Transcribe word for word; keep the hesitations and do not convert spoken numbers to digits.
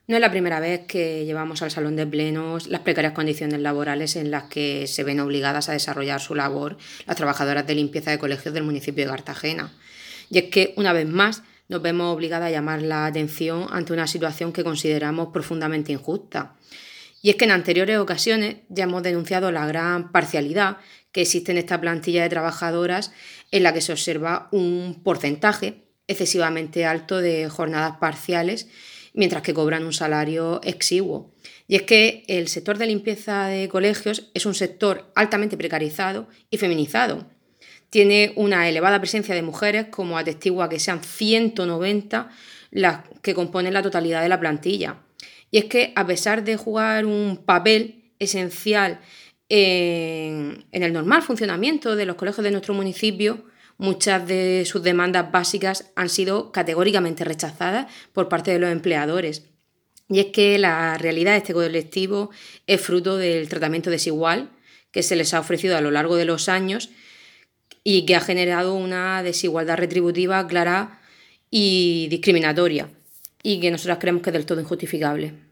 No es la primera vez que llevamos al salón de plenos las precarias condiciones laborales en las que se ven obligadas a desarrollar su labor las trabajadoras de limpieza de colegios del municipio de Cartagena. Y es que, una vez más, nos vemos obligadas a llamar la atención ante una situación que consideramos profundamente injusta. Y es que en anteriores ocasiones ya hemos denunciado la gran parcialidad que existe en esta plantilla de trabajadoras en la que se observa un porcentaje excesivamente alto de jornadas parciales mientras que cobran un salario exiguo. Y es que el sector de limpieza de colegios es un sector altamente precarizado y feminizado. Tiene una elevada presencia de mujeres, como atestigua que sean ciento noventa las que componen la totalidad de la plantilla. Y es que, a pesar de jugar un papel esencial en, en el normal funcionamiento de los colegios de nuestro municipio, muchas de sus demandas básicas han sido categóricamente rechazadas por parte de los empleadores. Y es que la realidad de este colectivo es fruto del tratamiento desigual que se les ha ofrecido a lo largo de los años y que ha generado una desigualdad retributiva clara y discriminatoria, y que nosotras creemos que es del todo injustificable.